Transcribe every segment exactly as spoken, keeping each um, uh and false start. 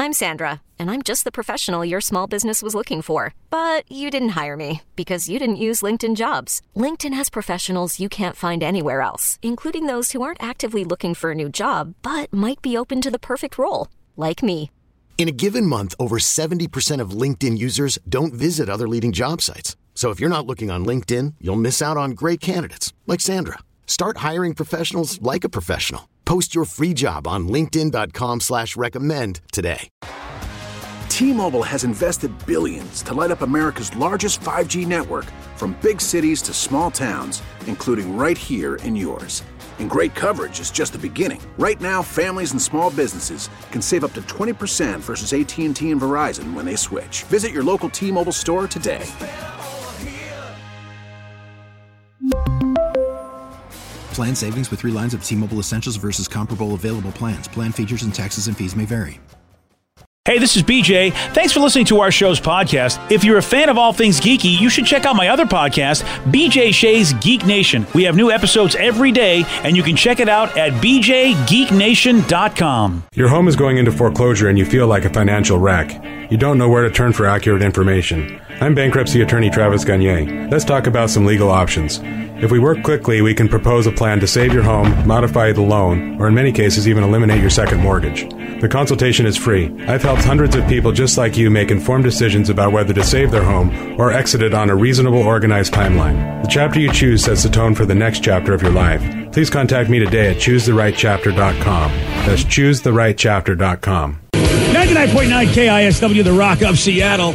I'm Sandra, and I'm just the professional your small business was looking for. But you didn't hire me because you didn't use LinkedIn Jobs. LinkedIn has professionals you can't find anywhere else, including those who aren't actively looking for a new job, but might be open to the perfect role, like me. In a given month, over seventy percent of LinkedIn users don't visit other leading job sites. So if you're not looking on LinkedIn, you'll miss out on great candidates like Sandra. Start hiring professionals like a professional. Post your free job on linkedin.com slash recommend today. T-Mobile has invested billions to light up America's largest five G network, from big cities to small towns, including right here in yours. And great coverage is just the beginning. Right now, families and small businesses can save up to twenty percent versus A T and T and Verizon when they switch. Visit your local T-Mobile store today. Plan savings with three lines of T-Mobile Essentials versus comparable available plans. Plan features and taxes and fees may vary. Hey, this is B J. Thanks for listening to our show's podcast. If you're a fan of all things geeky, you should check out my other podcast, B J Shea's Geek Nation. We have new episodes every day, and you can check it out at b j geek nation dot com. Your home is going into foreclosure and you feel like a financial wreck. You don't know where to turn for accurate information. I'm bankruptcy attorney Travis Gagne. Let's talk about some legal options. If we work quickly, we can propose a plan to save your home, modify the loan, or in many cases even eliminate your second mortgage. The consultation is free. I've helped hundreds of people just like you make informed decisions about whether to save their home or exit it on a reasonable, organized timeline. The chapter you choose sets the tone for the next chapter of your life. Please contact me today at choose the right chapter dot com. That's choose the right chapter dot com. ninety-nine point nine K I S W, The Rock of Seattle.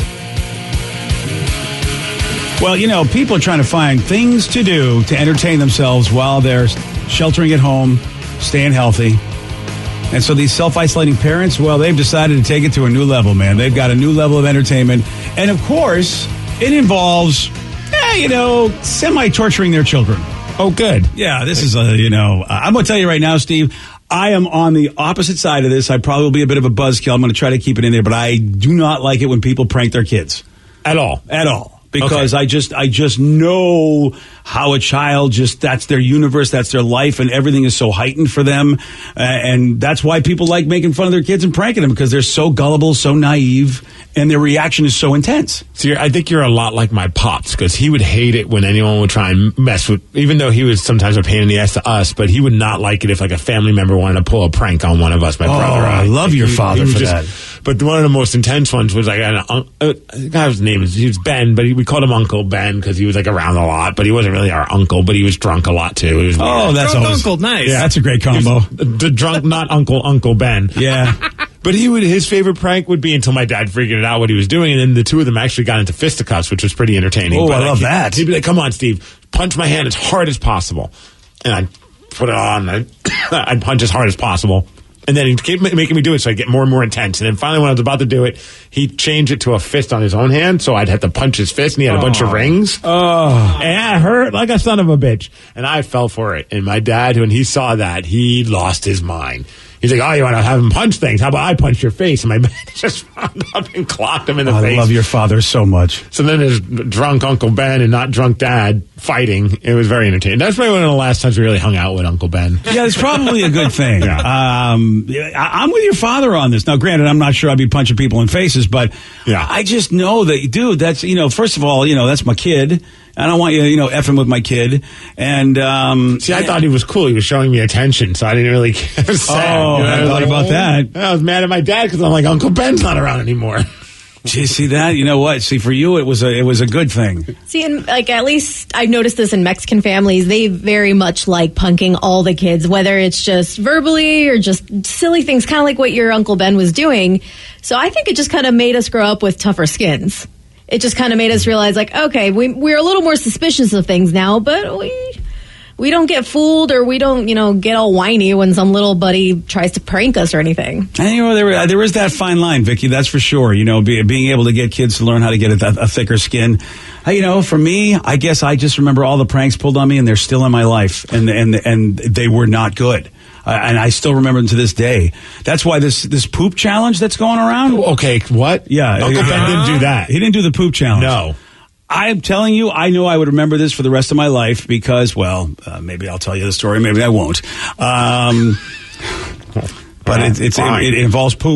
Well, you know, people are trying to find things to do to entertain themselves while they're sheltering at home, staying healthy. And so these self-isolating parents, well, they've decided to take it to a new level, man. They've got a new level of entertainment. And, of course, it involves, eh, you know, semi-torturing their children. Oh, good. Yeah, this is a, you know, I'm going to tell you right now, Steve, I am on the opposite side of this. I probably will be a bit of a buzzkill. I'm going to try to keep it in there, but I do not like it when people prank their kids. At all. At all. Because okay. I just I just know how a child just, that's their universe, that's their life, and everything is so heightened for them. Uh, and that's why people like making fun of their kids and pranking them, because they're so gullible, so naive, and their reaction is so intense. So you're, I think you're a lot like my pops, because he would hate it when anyone would try and mess with, even though he was sometimes a pain in the ass to us, but he would not like it if like a family member wanted to pull a prank on one of us, my oh, brother. I love like, your he, father he for just, that. But one of the most intense ones was like, an, uh, I forgot his name, he was Ben, but he, we called him Uncle Ben because he was like around a lot, but he wasn't really our uncle, but he was drunk a lot too. He was oh, weird. that's drunk always, Uncle, nice. Yeah, that's a great combo. The, the drunk, not Uncle, Uncle Ben. Yeah. But he would, his favorite prank would be until my dad figured out what he was doing, and then the two of them actually got into fisticuffs, which was pretty entertaining. Oh, but I like, love he, that. He'd be like, come on, Steve, punch my hand as hard as possible. And I'd put it on, and I'd, I'd punch as hard as possible. And then he'd keep making me do it, so I'd get more and more intense. And then finally, when I was about to do it, he'd change it to a fist on his own hand, so I'd have to punch his fist, and he had a oh. bunch of rings. Oh. And it hurt like a son of a bitch. And I fell for it. And my dad, when he saw that, he lost his mind. He's like, oh, you want to have him punch things? How about I punch your face? And my man just wound up and clocked him in the oh, face. I love your father so much. So then there's drunk Uncle Ben and not drunk Dad fighting. It was very entertaining. That's probably one of the last times we really hung out with Uncle Ben. Yeah, it's probably a good thing. yeah. Um, I, I'm with your father on this. Now, granted, I'm not sure I'd be punching people in faces, but yeah. I just know that, dude, that's, you know, first of all, you know, that's my kid. I don't want you, you know, effing with my kid. And, um... See, I thought he was cool. He was showing me attention, so I didn't really care. Sad. Oh, you know, I, I thought like, about that. I was mad at my dad because I'm like, Uncle Ben's not around anymore. Did you see that? You know what? See, for you, it was a, it was a good thing. See, and like, at least I've noticed this in Mexican families. They very much like punking all the kids, whether it's just verbally or just silly things, kind of like what your Uncle Ben was doing. So I think it just kind of made us grow up with tougher skins. It just kind of made us realize, like, okay, we, we're a little more suspicious of things now, but we we don't get fooled or we don't, you know, get all whiny when some little buddy tries to prank us or anything. And, you know, there, there is that fine line, Vicky, that's for sure. You know, be, being able to get kids to learn how to get a, a thicker skin. You know, for me, I guess I just remember all the pranks pulled on me, and they're still in my life, and and and they were not good. Uh, and I still remember them to this day. That's why this this poop challenge that's going around. Okay, what? Yeah. Uncle Ben uh, didn't do that. He didn't do the poop challenge. No. I'm telling you, I know I would remember this for the rest of my life because, well, uh, maybe I'll tell you the story, maybe I won't. Um, but it, it's, it, it involves poop.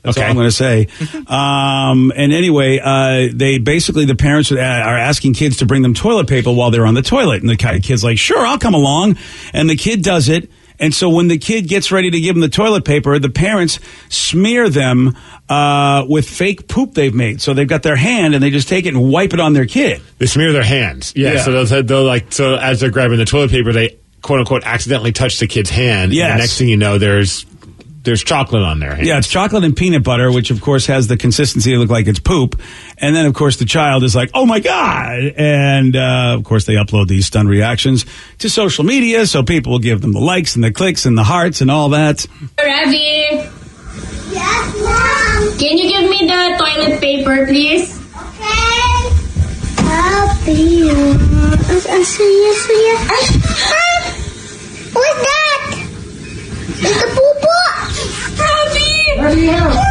That's Okay. all I'm going to say. Um, and anyway, uh, they basically, the parents are asking kids to bring them toilet paper while they're on the toilet. And the kid's like, sure, I'll come along. And the kid does it. And so when the kid gets ready to give them the toilet paper, the parents smear them uh, with fake poop they've made. So they've got their hand and they just take it and wipe it on their kid. They smear their hands. Yeah. Yeah. So they'll, they'll like, so as they're grabbing the toilet paper, they quote unquote accidentally touch the kid's hand. Yes. And the next thing you know, there's there's chocolate on their hand. Yeah, it's chocolate and peanut butter, which of course has the consistency to look like it's poop. And then of course the child is like, oh my God. And uh, of course they upload these stunned reactions to social media. So people will give them the likes and the clicks and the hearts and all that. Ravi. Yes, Mom. Can you give me the toilet paper, please? Okay. I'll be yours. I see you, see you. What's that? It's the poo-poo. Ravi. Ravi.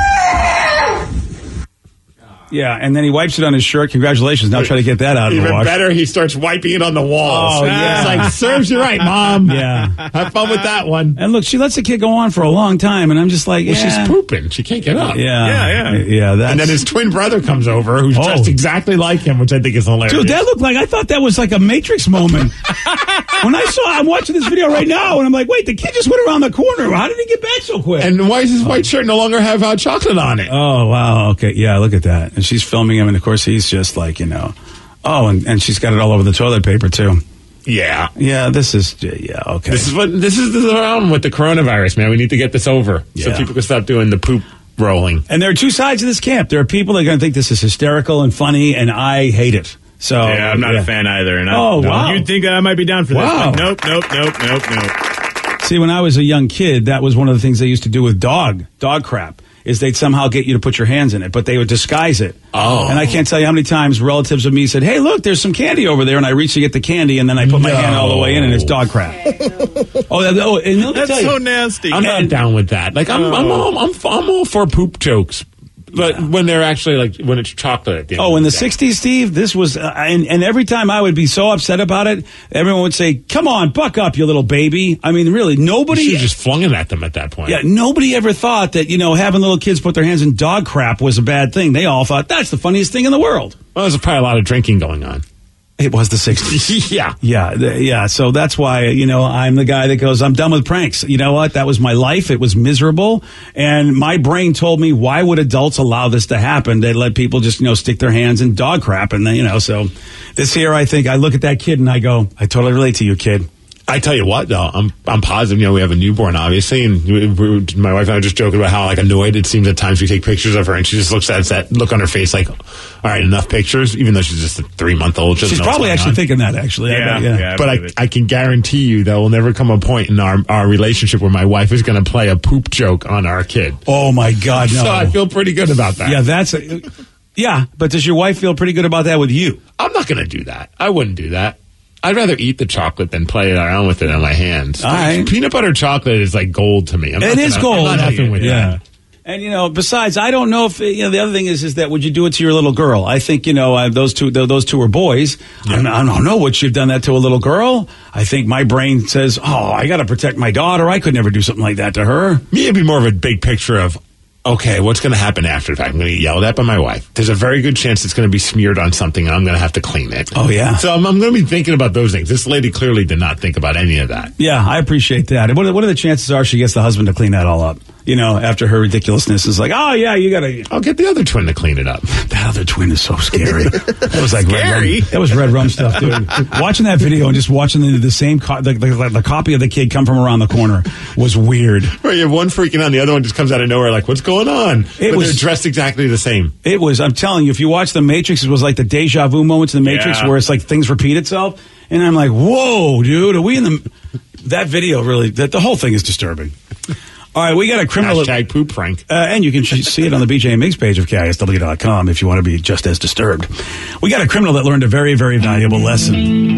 Yeah, and then he wipes it on his shirt. Congratulations. Now try to get that out of the Even wash. better, he starts wiping it on the walls. Oh, yeah. It's like, serves you right, Mom. Yeah. Have fun with that one. And look, she lets the kid go on for a long time, and I'm just like, Well, yeah. she's pooping. She can't get up. Yeah. Yeah, yeah. Yeah, that's... And then his twin brother comes over, who's Oh. dressed exactly like him, which I think is hilarious. Dude, that looked like, I thought that was like a Matrix moment. When I saw, I'm watching this video right now, and I'm like, wait, the kid just went around the corner. How did he get back so quick? And why does his white shirt no longer have hot chocolate on it? Oh, wow. Okay. Yeah, look at that. And she's filming him, and of course, he's just like, you know. Oh, and, and she's got it all over the toilet paper, too. Yeah. Yeah, this is, yeah, okay. This is what this is the problem with the coronavirus, man. We need to get this over so Yeah. people can stop doing the poop rolling. And there are two sides of this camp. There are people that are going to think this is hysterical and funny, and I hate it. So Yeah, I'm not yeah. a fan either. And I, Oh, no, wow. You'd think I might be down for this. Wow. But nope, nope, nope, nope, nope. See, when I was a young kid, that was one of the things they used to do with dog, dog crap, is they'd somehow get you to put your hands in it, but they would disguise it. Oh. And I can't tell you how many times relatives of me said, hey, look, there's some candy over there, and I reach to get the candy, and then I put my No. hand all the way in, and it's dog crap. oh, that, oh, and let me That's tell you, so nasty. I'm not down with that. Like I'm, I'm, all, I'm, I'm all for poop jokes, but when they're actually like when it's chocolate. At the end Oh, of in the day. sixties, Steve, this was, uh, and, and every time I would be so upset about it, everyone would say, come on, buck up, you little baby. I mean, really, nobody. You should have just flung it at them at that point. Yeah, nobody ever thought that, you know, having little kids put their hands in dog crap was a bad thing. They all thought that's the funniest thing in the world. Well, there's probably a lot of drinking going on. It was the sixties. Yeah. Yeah, th- yeah. So that's why, you know, I'm the guy that goes, I'm done with pranks. You know what? That was my life. It was miserable. And my brain told me, why would adults allow this to happen? They let people just, you know, stick their hands in dog crap. And then, you know, so this year, I think I look at that kid and I go, I totally relate to you, kid. I tell you what, though, I'm I'm positive. You know, we have a newborn, obviously, and we, we, my wife and I were just joking about how like annoyed it seems at times we take pictures of her, and she just looks at that look on her face, like, all right, enough pictures, even though she's just a three month old. She's probably actually thinking that, actually. I Yeah, bet, yeah. yeah. But I, believe it. I can guarantee you there will never come a point in our our relationship where my wife is going to play a poop joke on our kid. Oh, my God, no. So I feel pretty good about that. yeah, that's a, yeah, but does your wife feel pretty good about that with you? I'm not going to do that. I wouldn't do that. I'd rather eat the chocolate than play around with it in my hands. All right. Peanut butter chocolate is like gold to me. I'm It not is gonna- gold. I'm not effing with yeah. that. And, you know, besides, I don't know if, you know, the other thing is, is that would you do it to your little girl? I think, you know, uh, those two, th- those two are boys. I, don't, I don't know what you've done that to a little girl. I think my brain says, oh, I got to protect my daughter. I could never do something like that to her. Me, it'd be more of a big picture of, okay, what's going to happen after the fact? I'm going to get yelled at by my wife. There's a very good chance it's going to be smeared on something, and I'm going to have to clean it. Oh, yeah. So I'm, I'm going to be thinking about those things. This lady clearly did not think about any of that. Yeah, I appreciate that. And what are, what are the chances are she gets the husband to clean that all up? You know, after her ridiculousness is like, oh, yeah, you got to. I'll get the other twin to clean it up. That other twin is so scary. That was like Scary? red rum. That was red rum stuff, dude. Watching that video and just watching the, the same co- the, the, the copy of the kid come from around the corner was weird. Right, you have one freaking out, the other one just comes out of nowhere like, what's going on? It but was- they're dressed exactly the same. It was. I'm telling you, if you watch the Matrix, it was like the deja vu moments in the Matrix Yeah. where it's like things repeat itself, and I'm like, whoa, dude, are we in the? That video really. That the whole thing is disturbing. All right, we got a criminal. Hashtag poop prank. Uh, and you can sh- see it on the B J and Migs page of K I S W dot com if you want to be just as disturbed. We got a criminal that learned a very, very valuable lesson.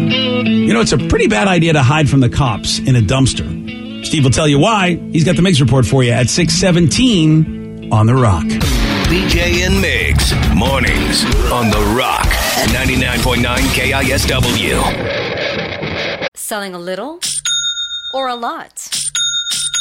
You know, it's a pretty bad idea to hide from the cops in a dumpster. Steve will tell you why. He's got the Migs report for you at six seventeen on The Rock. B J and Migs, mornings on The Rock, ninety-nine point nine K I S W. Selling a little or a lot?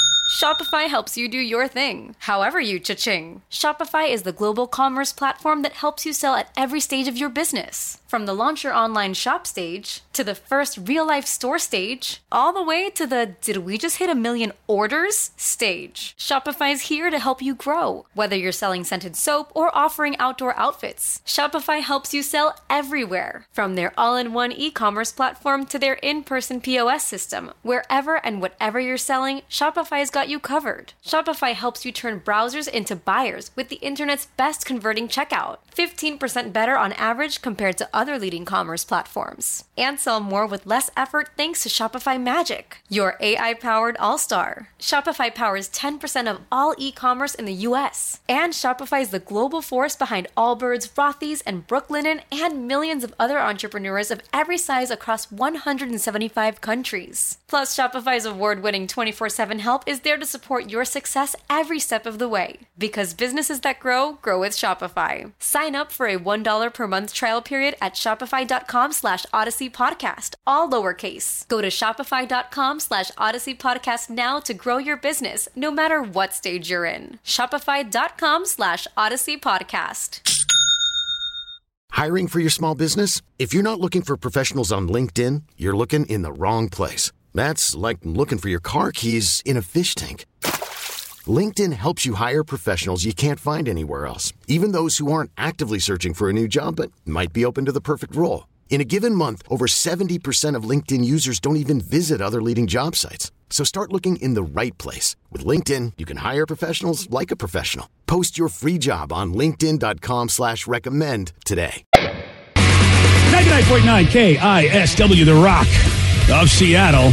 Shopify helps you do your thing, however you cha-ching. Shopify is the global commerce platform that helps you sell at every stage of your business. From the launch your online shop stage, to the first real-life store stage, all the way to the did we just hit a million orders stage. Shopify's here to help you grow. Whether you're selling scented soap or offering outdoor outfits, Shopify helps you sell everywhere. From their all-in-one e-commerce platform to their in-person P O S system, wherever and whatever you're selling, Shopify's got you covered. Shopify helps you turn browsers into buyers with the internet's best converting checkout. fifteen percent better on average compared to other leading commerce platforms. And sell more with less effort thanks to Shopify Magic, your A I-powered all-star. Shopify powers ten percent of all e-commerce in the U S. And Shopify is the global force behind Allbirds, Rothy's, and Brooklinen, and millions of other entrepreneurs of every size across one hundred seventy-five countries. Plus, Shopify's award-winning twenty-four seven help is there to support your success every step of the way. Because businesses that grow, grow with Shopify. Sign up for a one dollar per month trial period at shopify.com slash Odyssey Podcast, all lowercase. Go to shopify.com slash Odyssey Podcast now to grow your business, no matter what stage you're in. Shopify.com slash Odyssey Podcast. Hiring for your small business? If you're not looking for professionals on LinkedIn, you're looking in the wrong place. That's like looking for your car keys in a fish tank. LinkedIn helps you hire professionals you can't find anywhere else, even those who aren't actively searching for a new job but might be open to the perfect role. In a given month, over seventy percent of LinkedIn users don't even visit other leading job sites. So start looking in the right place. With LinkedIn, you can hire professionals like a professional. Post your free job on linkedin.com slash recommend today. ninety-nine point nine K I S W, The Rock of Seattle.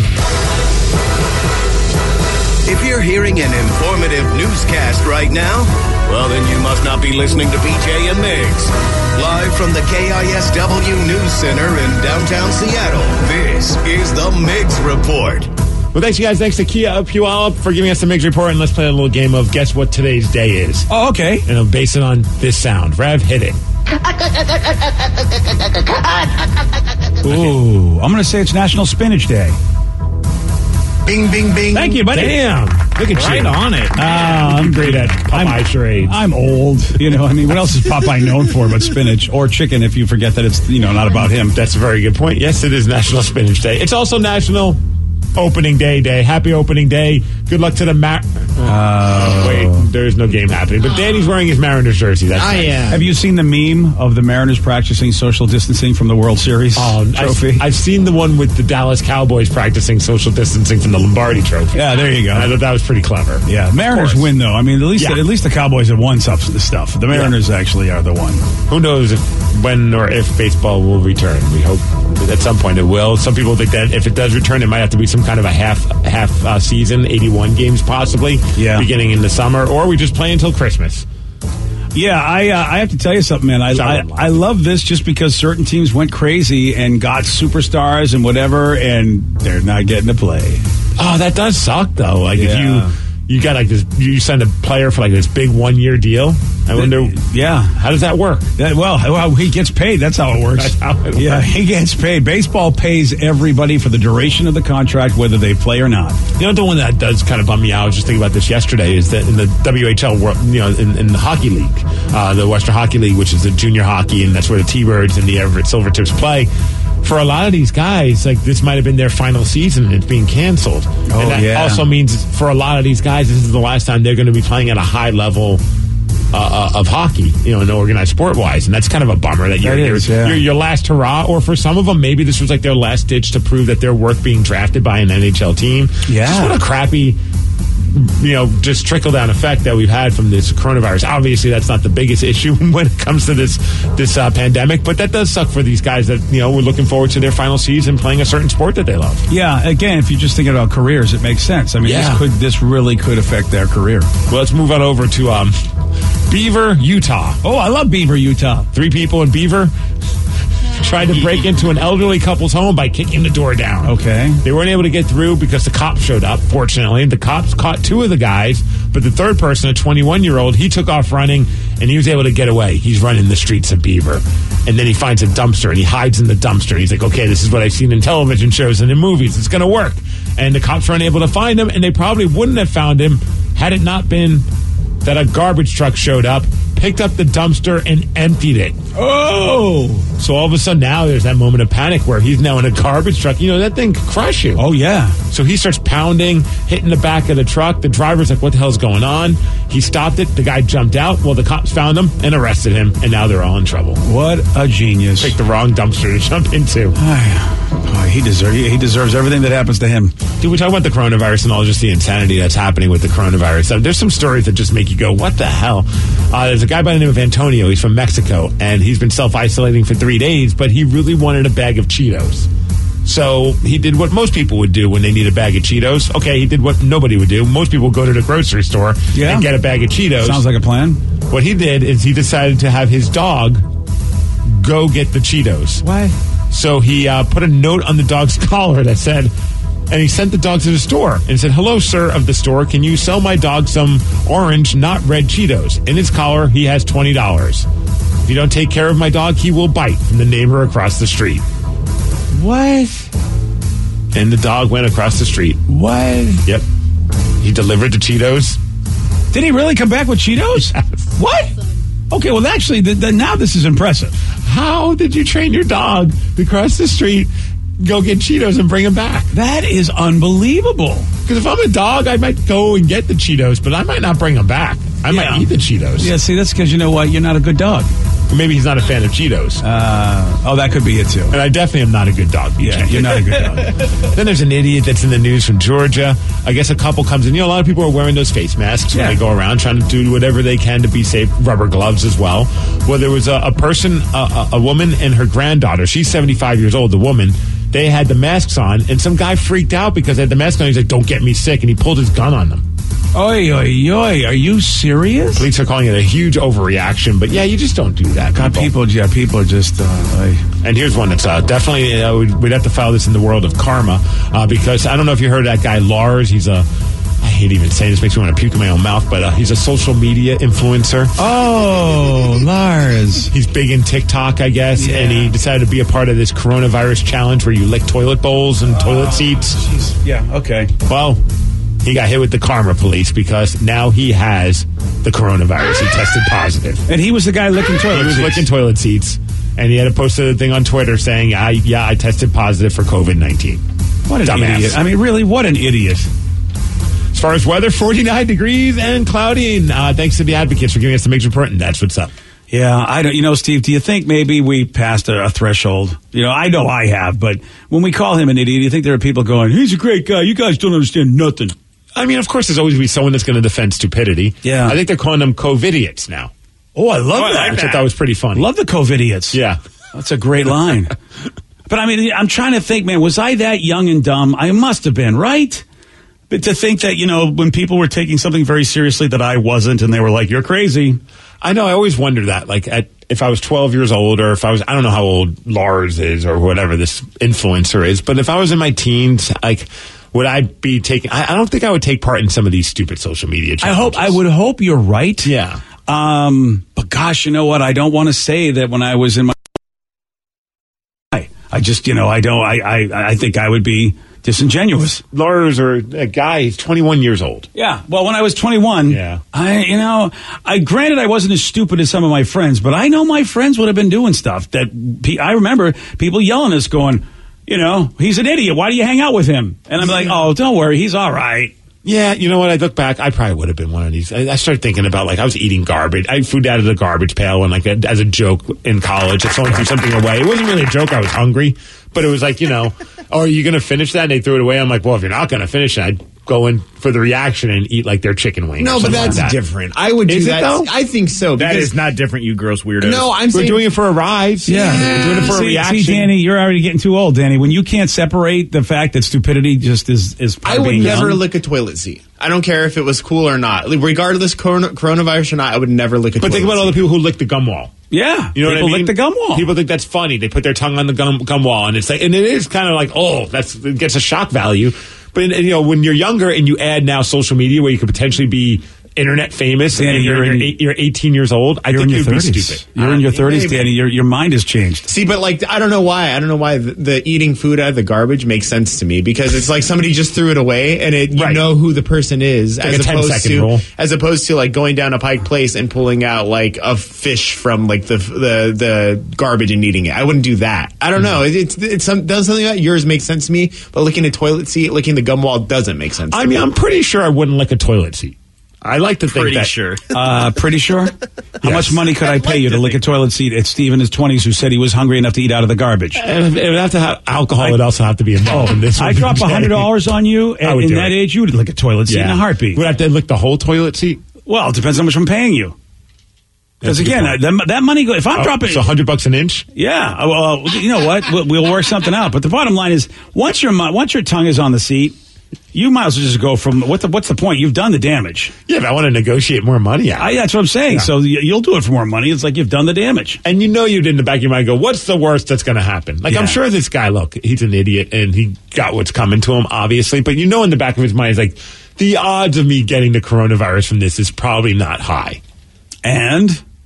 If you're hearing an informative newscast right now, well, then you must not be listening to B J and Migs. Live from the K I S W News Center in downtown Seattle, this is the Migs Report. Well, thanks, you guys. Thanks to Kia Puyallup for giving us the Migs Report. And let's play a little game of guess what today's day is. Oh, okay. And I'll base it on this sound. Rev, hit it. Ooh, I'm going to say it's National Spinach Day. Bing, bing, bing. Thank you, buddy. Damn. Look at right you. on it. Uh, I'm great at Popeye I'm, charades. I'm old. You know, I mean, what else is Popeye known for but spinach or chicken if you forget that it's, you know, not about him. That's a very good point. Yes, it is National Spinach Day. It's also National Opening Day Day. Happy Opening Day. Good luck to the Mar... Uh, oh, wait, there's no game happening. But Danny's wearing his Mariners jersey. That's I nice. am. Have you seen the meme of the Mariners practicing social distancing from the World Series Oh, trophy? I've, I've seen the one with the Dallas Cowboys practicing social distancing from the Lombardi Trophy. Yeah, there you go. And I thought that was pretty clever. Yeah, Mariners win though. I mean, at least Yeah. at least the Cowboys have won some of the stuff. The Mariners yeah. actually are the one. Who knows if when or if baseball will return? We hope at some point it will. Some people think that if it does return, it might have to be some kind of a half half uh, season, eighty-one games possibly, yeah. beginning in the summer, or we just play until Christmas. Yeah, I uh, I have to tell you something, man. I, I I love this just because certain teams went crazy and got superstars and whatever, and they're not getting to play. Oh, that does suck, though. Like yeah. if you you got like this, you send a player for like this big one year deal. I wonder, yeah, how does that work? That, well, well, he gets paid. That's how it works. That's how it yeah, works. he gets paid. Baseball pays everybody for the duration of the contract, whether they play or not. You know, the one that does kind of bum me out, I was just thinking about this yesterday, is that in the W H L, world, you know, in, in the hockey league, uh, the Western Hockey League, which is the junior hockey, and that's where the T-Birds and the Everett Silvertips play. For a lot of these guys, like this might have been their final season and it's being canceled. Oh, and that yeah. also means for a lot of these guys, this is the last time they're going to be playing at a high level uh, uh, of hockey, you know, in organized sport wise. And that's kind of a bummer that you're, that is, you're, yeah. you're your last hurrah. Or for some of them, maybe this was like their last ditch to prove that they're worth being drafted by an N H L team. Yeah. Just what a crappy, you know, just trickle down effect that we've had from this coronavirus. Obviously, that's not the biggest issue when it comes to this this uh, pandemic, but that does suck for these guys that, you know, we're looking forward to their final season playing a certain sport that they love. Yeah, again, if you're just thinking about careers, it makes sense. I mean, Yeah. this could this really could affect their career. Well, let's move on over to um, Beaver, Utah. Oh, I love Beaver, Utah. Three people in Beaver tried to break into an elderly couple's home by kicking the door down. Okay. They weren't able to get through because the cops showed up, fortunately. The cops caught two of the guys, but the third person, a twenty-one-year-old, he took off running, and he was able to get away. He's running the streets of Beaver. And then he finds a dumpster, and he hides in the dumpster. He's like, okay, this is what I've seen in television shows and in movies. It's going to work. and the cops were unable to find him, and they probably wouldn't have found him had it not been that a garbage truck showed up, picked up the dumpster, and emptied it. Oh! So all of a sudden now there's that moment of panic where he's now in a garbage truck. You know, that thing could crush you. Oh, yeah. So he starts pounding, hitting the back of the truck. The driver's like, what the hell's going on? He stopped it. The guy jumped out. Well, the cops found him and arrested him, and now they're all in trouble. What a genius. Picked the wrong dumpster to jump into. Oh, he, deserve, he deserves everything that happens to him. Dude, we talk about the coronavirus and all just the insanity that's happening with the coronavirus. So there's some stories that just make you go, what the hell? Uh, there's a guy by the name of Antonio. He's from Mexico, and he's been self-isolating for three days, but he really wanted a bag of Cheetos. So he did what most people would do when they need a bag of Cheetos. Okay, he did what nobody would do. Most people would go to the grocery store yeah. and get a bag of Cheetos. Sounds like a plan. What he did is he decided to have his dog go get the Cheetos. Why? So he uh, put a note on the dog's collar that said, and he sent the dog to the store and said, hello, sir of the store. Can you sell my dog some orange, not red Cheetos? In his collar, he has twenty dollars. If you don't take care of my dog, he will bite, from the neighbor across the street. What? And the dog went across the street. What? Yep. He delivered the Cheetos. Did he really come back with Cheetos? Yes. What? Okay, well, actually, the, the, now this is impressive. How did you train your dog to cross the street, go get Cheetos, and bring them back? That is unbelievable. Because if I'm a dog, I might go and get the Cheetos, but I might not bring them back. I yeah. might eat the Cheetos. Yeah, see, that's because you know what? You're not a good dog. Or maybe he's not a fan of Cheetos. Uh, oh, that could be it, too. And I definitely am not a good dog. Yeah, you're not a good dog. Then there's an idiot that's in the news from Georgia. I guess a couple comes in. You know, a lot of people are wearing those face masks yeah. when they go around, trying to do whatever they can to be safe. Rubber gloves as well. Well, there was a, a person, a, a woman and her granddaughter. She's seventy-five years old, the woman. They had the masks on, and some guy freaked out because they had the mask on. He's like, don't get me sick, and he pulled his gun on them. Oi, oi, oi. Are you serious? Police are calling it a huge overreaction, but yeah, you just don't do that. God, people, yeah, people are just... Uh, and here's one that's uh, definitely... Uh, we'd, we'd have to file this in the world of karma, uh, because I don't know if you heard of that guy, Lars. He's a... I hate even saying this, makes me want to puke in my own mouth, but uh, he's a social media influencer. Oh, Lars. He's big in TikTok, I guess, yeah. and he decided to be a part of this coronavirus challenge where you lick toilet bowls and uh, toilet seats. Geez. Yeah, okay. Well... He got hit with the karma police because now he has the coronavirus. He tested positive. And he was the guy licking toilet seats. He was seats. licking toilet seats. And he had to post a thing on Twitter saying, I, yeah, I tested positive for COVID nineteen. What an Dumbass. idiot. I mean, really, what an idiot. As far as weather, forty-nine degrees and cloudy. And uh, thanks to the advocates for giving us the Mix Report. And that's what's up. Yeah, I don't. You know, Steve, do you think maybe we passed a, a threshold? You know, I know I have, but when we call him an idiot, do you think there are people going, he's a great guy. You guys don't understand nothing. I mean, of course, there's always be someone that's going to defend stupidity. Yeah. I think they're calling them COVIDiots now. Oh, I love oh, that. Which I thought was pretty funny. Love the COVIDiots. Yeah. That's a great line. But I mean, I'm trying to think, man, was I that young and dumb? I must have been, right? But to think that, you know, when people were taking something very seriously that I wasn't, and they were like, you're crazy. I know, I always wonder that, like, at, if I was twelve years old, or if I was, I don't know how old Lars is, or whatever this influencer is, but if I was in my teens, like... Would I be taking... I, I don't think I would take part in some of these stupid social media challenges. I hope... I would hope you're right. Yeah. Um, but gosh, you know what? I don't want to say that when I was in my... I, I just, you know, I don't... I, I, I think I would be disingenuous. Lars, or a guy, he's twenty-one years old. Yeah. Well, when I was twenty-one... Yeah. I, you know... I Granted, I wasn't as stupid as some of my friends, but I know my friends would have been doing stuff that... I remember people yelling at us going... You know, he's an idiot. Why do you hang out with him? And I'm like, oh, don't worry. He's all right. Yeah, you know what? I look back. I probably would have been one of these. I, I started thinking about, like, I was eating garbage. I ate food out of the garbage pail when, like, a, as a joke in college. If someone threw something away, it wasn't really a joke. I was hungry. But it was like, you know, oh, are you going to finish that? And they threw it away. I'm like, well, if you're not going to finish it, I'd go in for the reaction and eat, like, their chicken wing. No, but that's like that. different. I would do is that. It, though? I think so. That is not different, you gross weirdos. No, I'm We're saying... doing it for a ride. Yeah. yeah. We're doing it for see, a reaction. See, Danny, you're already getting too old, Danny. When you can't separate the fact that stupidity just is... is I would being never young. lick a toilet seat. I don't care if it was cool or not. Regardless, corona, coronavirus or not, I would never lick a but toilet seat. But think about all the people who lick the gum wall. Yeah, you know people what I mean? lick the gum wall. People think that's funny. They put their tongue on the gum gum wall, and it's like, and it is kind of like, oh, that's it gets a shock value. But you know, when you're younger and you add now social media, where you could potentially be internet famous Danny, and you're, you're you're, in- eight, you're eighteen years old, I You're think in your you'd be thirties. stupid. You're in your Uh, thirties, maybe. Danny. Your your mind has changed. See, but like, I don't know why. I don't know why the, the eating food out of the garbage makes sense to me because it's like somebody just threw it away and it, you Right. know who the person is like as a ten opposed second to rule. as opposed to like going down a Pike Place and pulling out like a fish from like the the the garbage and eating it. I wouldn't do that. I don't know. It, it's it's some, does something about yours makes sense to me, but licking a toilet seat, licking the gum wall doesn't make sense. I to mean, me. I'm pretty sure I wouldn't lick a toilet seat. I like to think Pretty that. sure. Uh, pretty sure? How Yes. much money could I pay you to lick a toilet seat at Steve in his twenties who said he was hungry enough to eat out of the garbage? And it would have to have alcohol. It would also have to be involved in this. I one. drop one hundred dollars on you, I and would in do that it. age, you would lick a toilet seat in a heartbeat. Would I have to lick the whole toilet seat? Well, it depends how much I'm paying you. Because That's a good again, point. that, that money, go, if I'm Oh, dropping... so one hundred bucks an inch? Yeah, uh, well, you know what? We'll, we'll work something out. But the bottom line is, once your mi- once your tongue is on the seat, you might as well just go from what the, what's the point? You've done the damage. Yeah, but I want to negotiate more money out. I, that's what I'm saying. Yeah. So y- you'll do it for more money. It's like you've done the damage. And you know you did in the back of your mind go, what's the worst that's going to happen? Like, Yeah. I'm sure this guy, look, he's an idiot and he got what's coming to him, obviously. But you know in the back of his mind, he's like, the odds of me getting the coronavirus from this is probably not high. And...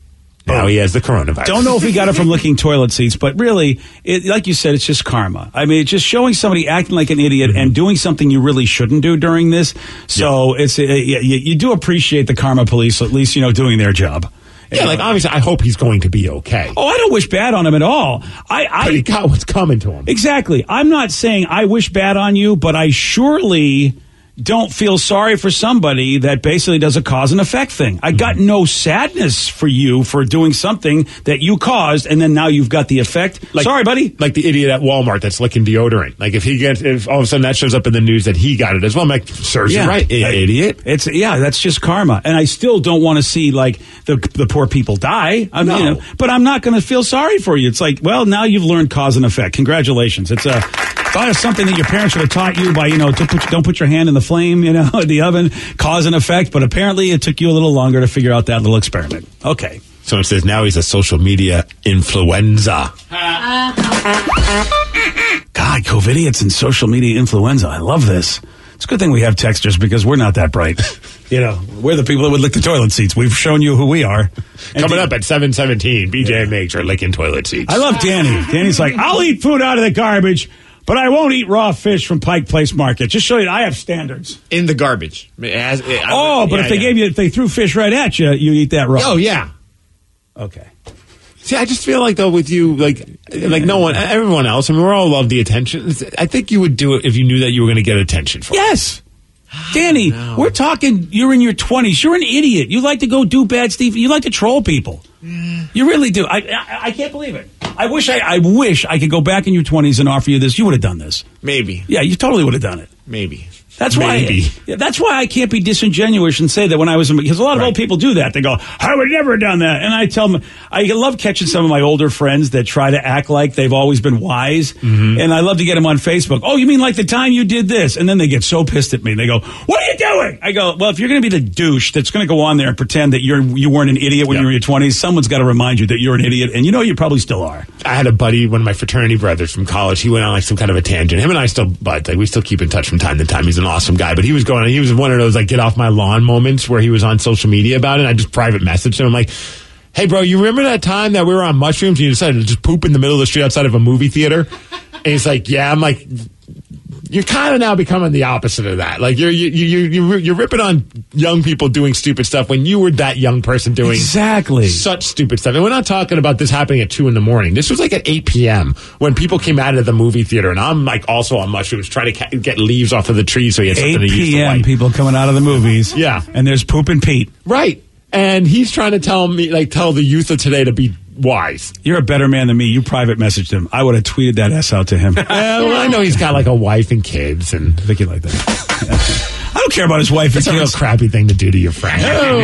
Now he has the coronavirus. Don't know if he got it from licking toilet seats, but really, it, like you said, it's just karma. I mean, it's just showing somebody acting like an idiot Mm-hmm. and doing something you really shouldn't do during this. So it's uh, you, you do appreciate the karma police, at least, you know, doing their job. Yeah, like, obviously, I hope he's going to be okay. Oh, I don't wish bad on him at all. I, I But he got what's coming to him. Exactly. I'm not saying I wish bad on you, but I surely don't feel sorry for somebody that basically does a cause and effect thing. I got no sadness for you for doing something that you caused, and then now you've got the effect. Like, Sorry, buddy. Like the idiot at Walmart that's licking deodorant. Like if he gets, if all of a sudden that shows up in the news that he got it as well, I'm like, serves you right, i- I- idiot. It's yeah, that's just karma, and I still don't want to see like the the poor people die. I mean, No. you know, but I'm not going to feel sorry for you. It's like, well, now you've learned cause and effect. Congratulations. It's a thought of something that your parents should have taught you by, you know, to put, don't put your hand in the flame, you know, in the oven, cause and effect. But apparently, it took you a little longer to figure out that little experiment. Okay. Someone says now he's a social media influenza. God, COVIDiots and social media influenza. I love this. It's a good thing we have texters because we're not that bright. You know, we're the people that would lick the toilet seats. We've shown you who we are. And Coming D- up at seven seventeen, B J and Migs are licking toilet seats. I love Danny. Danny's like, I'll eat food out of the garbage, but I won't eat raw fish from Pike Place Market. Just show you, I have standards. in the garbage. It has, it, I- Oh, but yeah, if they yeah. gave you, if they threw fish right at you, you eat that raw. Oh yeah. Okay. See, I just feel like though with you, like, like no one, everyone else. I mean, we all love the attention. I think you would do it if you knew that you were going to get attention for it. Yes. Danny, we're talking, you're in your twenties. You're an idiot. You like to go do bad stuff. You like to troll people. You really do. I, I I can't believe it. I wish I I wish I could go back in your twenties and offer you this. You would have done this. Maybe. Yeah, you totally would have done it. Maybe. That's why. Maybe. Yeah, that's why I can't be disingenuous and say that when I was in, because a lot of Right. old people do that. They go, "I would never have done that," and I tell them, I love catching some of my older friends that try to act like they've always been wise, Mm-hmm. and I love to get them on Facebook. Oh, you mean like the time you did this? And then they get so pissed at me. They go, "What are you doing?" I go, "Well, if you're going to be the douche that's going to go on there and pretend that you're you weren't an idiot when Yep. you were in your twenties, someone's got to remind you that you're an idiot, and you know you probably still are." I had a buddy, one of my fraternity brothers from college. He went on like some kind of a tangent. Him and I still bud. Like we still keep in touch from time to time. He's an awesome guy, but he was going. He was one of those like get off my lawn moments where he was on social media about it. I just private messaged him. I'm like, "Hey, bro, you remember that time that we were on mushrooms and you decided to just poop in the middle of the street outside of a movie theater?" And he's like, "Yeah." I'm like, "You're kind of now becoming the opposite of that. Like you're you you you you're ripping on young people doing stupid stuff when you were that young person doing Exactly. such stupid stuff." And we're not talking about this happening at two in the morning. This was like at eight p.m. when people came out of the movie theater, and I'm like also on mushrooms trying to ca- get leaves off of the tree so he had something eight to use to p.m. wipe. people coming out of the movies. Yeah. and there's Poop and Pete. Right. And he's trying to tell me, like, tell the youth of today to be wise. You're a better man than me. You private messaged him. I would have tweeted that S out to him. Uh, well, I know he's got like a wife and kids, and Vicky like that. I don't care about his wife and it's a real kids. crappy thing to do to your friend.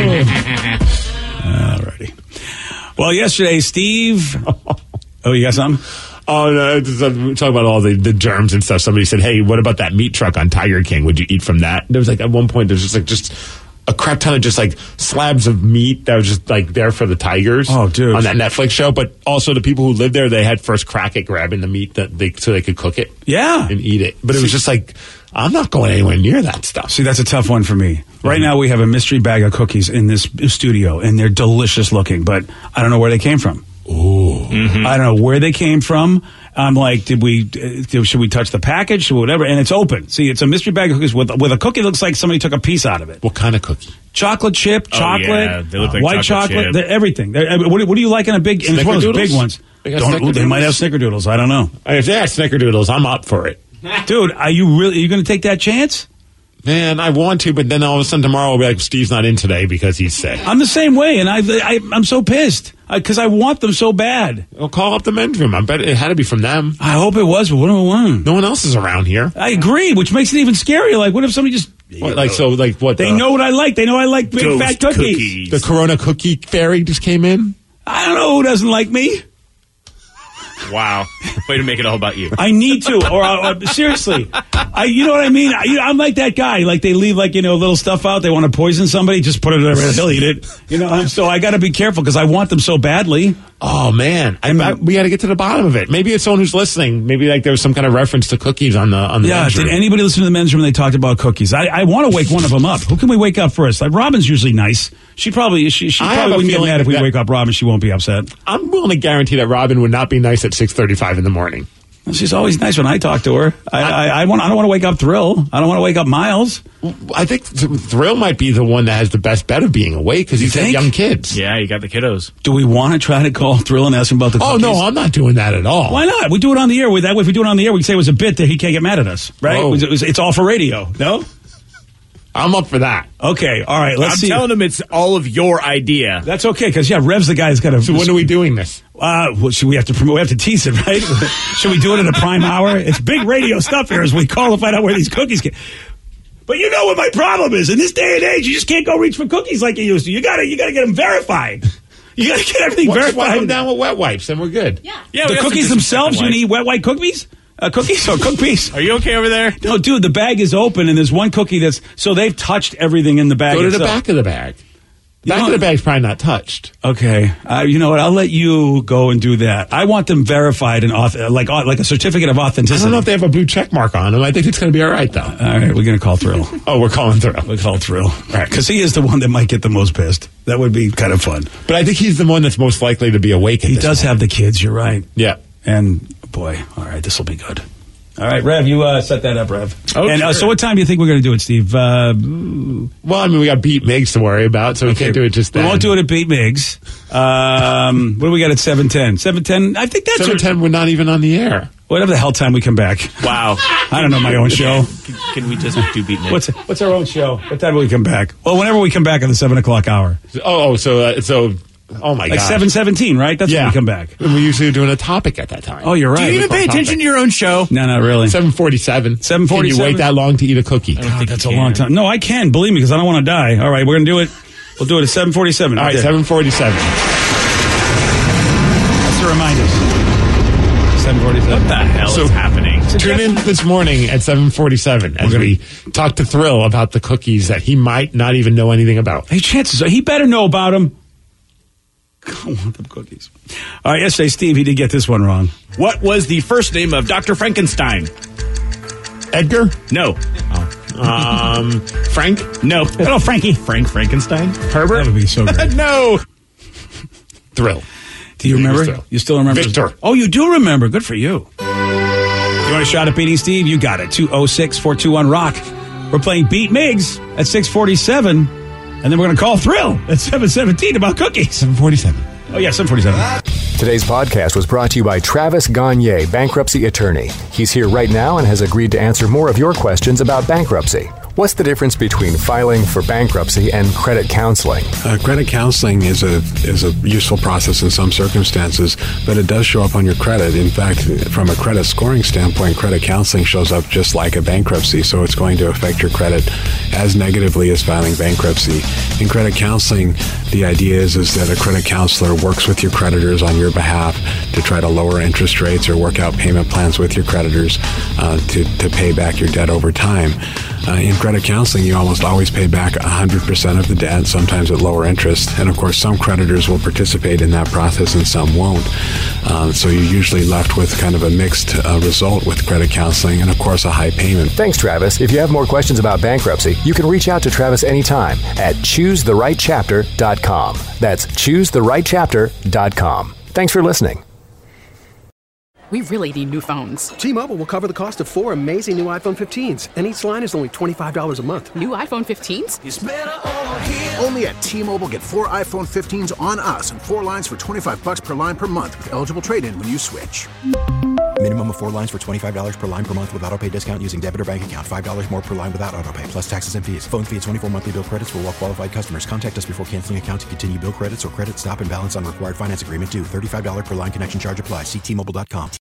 Alrighty. Well, yesterday, Steve. Oh, you got something? Oh, no, just, uh, talk about all the, the germs and stuff. Somebody said, "Hey, what about that meat truck on Tiger King? Would you eat from that?" There was like at one point, there's just like just a crap ton of just like slabs of meat that was just like there for the tigers. Oh, dude. on that Netflix show. But also the people who lived there, they had first crack at grabbing the meat that they so they could cook it. Yeah. and eat it. But it was just like I'm not going anywhere near that stuff. See, that's a tough one for me. Right mm-hmm. now, we have a mystery bag of cookies in this studio, and they're delicious looking, but I don't know where they came from. Ooh. Mm-hmm. I don't know where they came from. I'm like, did we? Uh, should we touch the package? Should we whatever? And it's open. See, it's a mystery bag of cookies with with a cookie that looks like somebody took a piece out of it. What kind of cookie? Chocolate chip, chocolate, oh, yeah. they look like white chocolate, chocolate everything. They're, what, what do you like in a big? And it's one of those big ones. They, Don't, ooh, they might have snickerdoodles. I don't know. If they have snickerdoodles, I'm up for it. Dude, are you really? Are you going to take that chance? Man, I want to, but then all of a sudden tomorrow I'll be like, Steve's not in today because he's sick. I'm the same way, and I, I I'm so pissed because I, I want them so bad. Well, call up the men's room. I bet it had to be from them. I hope it was, but what do I want? No one else is around here. I agree, which makes it even scarier. Like, what if somebody just what, like so like what? They the, know what I like. They know I like big fat cookies. cookies. The Corona cookie fairy just came in. I don't know who doesn't like me. Wow. Way to make it all about you. I need to, or, or seriously, I, you know what I mean? I, I'm like that guy. Like they leave like, you know, little stuff out. They want to poison somebody. Just put it over there. They'll eat it. You know, so I got to be careful because I want them so badly. Oh, man. I, I, we got to get to the bottom of it. Maybe it's someone who's listening. Maybe like there was some kind of reference to cookies on the on the Yeah, men's did room. anybody listen to the men's room when they talked about cookies? I, I want to wake one of them up. Who can we wake up first? Like Robin's usually nice. She probably she, she I probably wouldn't get mad if we that, wake up Robin. She won't be upset. I'm willing to guarantee that Robin would not be nice at six thirty-five in the morning. She's always nice when I talk to her. I, I, I, want, I don't want to wake up Thrill. I don't want to wake up Miles. I think Thrill might be the one that has the best bet of being awake because he's got young kids. Yeah, you got the kiddos. Do we want to try to call Thrill and ask him about the cookies? Oh, no, I'm not doing that at all. Why not? We do it on the air. That way, if we do it on the air, we can say it was a bit that he can't get mad at us, right? Oh. It was, it's all for radio, no? I'm up for that. Okay, all right, let's I'm see. I'm telling him it's all of your idea. That's okay, because, yeah, Rev's the guy who's got to... So when are we doing this? Uh, well, should we have to promote? We have to tease it, right? Should we do it at a prime hour? It's big radio stuff here as we call to find out where these cookies get... But you know what my problem is. In this day and age, you just can't go reach for cookies like you used to. You got to you gotta get them verified. You got to get everything Well, verified. Wipe them down with wet wipes, and we're good. Yeah. yeah the cookies themselves, you need wet white cookies? Uh, cookies or cookies? Are you okay over there? No, dude, the bag is open, and there's one cookie that's... So they've touched everything in the bag Go to itself. the back of the bag. The back You know, of the bag's probably not touched. Okay. Uh, you know what? I'll let you go and do that. I want them verified and auth- like uh, like a certificate of authenticity. I don't know if they have a blue check mark on them. I think it's going to be all right, though. All right, we're going to call Thrill. Oh, we're calling Thrill. We'll call Thrill. All right, because he is the one that might get the most pissed. That would be kind of fun. But I think he's the one that's most likely to be awake at He this does point. have the kids, you're right. Yeah. And, boy, all right, this will be good. All right, Rev, you uh, set that up, Rev. Oh, and uh, sure. so what time do you think we're going to do it, Steve? Uh, Well, I mean, we got Beat Migs to worry about, so we okay. can't do it just then. We won't do it at Beat Migs. Um, what do we got at seven ten? seven ten, I think that's... seven ten, we're not even on the air. Whatever the hell time we come back. Wow. I don't know my own show. Can, can we just do Beat Nick? What's what's our own show? What time do we come back? Well, whenever we come back at the seven o'clock hour. Oh, oh so, uh, so, oh my god. Like seven seventeen, right? That's yeah. when we come back. And we're usually doing a topic at that time. Oh, you're right. Do you even pay attention to your own show? No, not really. seven forty-seven. seven forty-seven. Can you wait that long to eat a cookie? I don't God, think that's you a can. long time. No, I can. Believe me, because I don't want to die. All right, we're going to do it. We'll do it at seven forty-seven. All right, there. seven forty-seven. That's to remind us. seven forty-seven. What the hell So- is happening? Tune in this morning at seven forty-seven as we talk to Thrill about the cookies that he might not even know anything about. Hey, chances are he better know about them. I want them cookies. All right, yesterday, Steve, he did get this one wrong. What was the first name of Doctor Frankenstein? Edgar? No. Um, Frank? No. Hello, Frankie. Frank Frankenstein? Herbert? That would be so great. No. Thrill. Do you His name is remember? Thrill. You still remember? Victor. Oh, you do remember. Good for you. You want a shot at beating Steve? You got it. two oh six, four two one, ROCK. We're playing Beat Migs at six forty-seven. And then we're going to call Thrill at seven seventeen about cookies. seven forty-seven. Oh, yeah, seven forty-seven. Today's podcast was brought to you by Travis Gagne, bankruptcy attorney. He's here right now and has agreed to answer more of your questions about bankruptcy. What's the difference between filing for bankruptcy and credit counseling? Uh, credit counseling is a is a useful process in some circumstances, but it does show up on your credit. In fact, from a credit scoring standpoint, credit counseling shows up just like a bankruptcy, so it's going to affect your credit as negatively as filing bankruptcy. In credit counseling, the idea is, is that a credit counselor works with your creditors on your behalf to try to lower interest rates or work out payment plans with your creditors uh, to, to pay back your debt over time. Uh, in credit counseling, you almost always pay back one hundred percent of the debt, sometimes at lower interest. And of course, some creditors will participate in that process and some won't. Uh, so you're usually left with kind of a mixed uh, result with credit counseling and, of course, a high payment. Thanks, Travis. If you have more questions about bankruptcy, you can reach out to Travis anytime at choose the right chapter dot com. That's choose the right chapter dot com. Thanks for listening. We really need new phones. T-Mobile will cover the cost of four amazing new iPhone fifteens, and each line is only twenty-five dollars a month. New iPhone fifteens? It's better over here. Only at T-Mobile, get four iPhone fifteens on us and four lines for twenty-five dollars per line per month with eligible trade-in when you switch. Minimum of four lines for twenty-five dollars per line per month with autopay discount using debit or bank account. five dollars more per line without autopay, plus taxes and fees. Phone fee at twenty-four monthly bill credits for well-qualified customers. Contact us before canceling account to continue bill credits or credit stop and balance on required finance agreement due. thirty-five dollars per line connection charge applies. See T Mobile dot com.